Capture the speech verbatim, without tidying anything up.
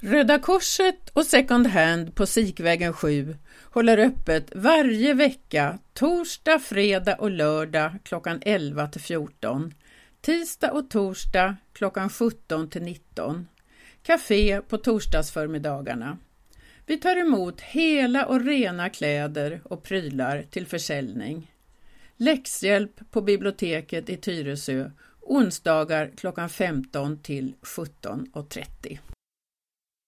Röda Korset och Second Hand på Sikvägen sju håller öppet varje vecka torsdag, fredag och lördag klockan elva till fjorton. Tisdag och torsdag klockan sjutton till nitton. Café på torsdagsförmiddagarna. Vi tar emot hela och rena kläder och prylar till försäljning. Läxhjälp på biblioteket i Tyresö onsdagar klockan femton till sjutton och trettio.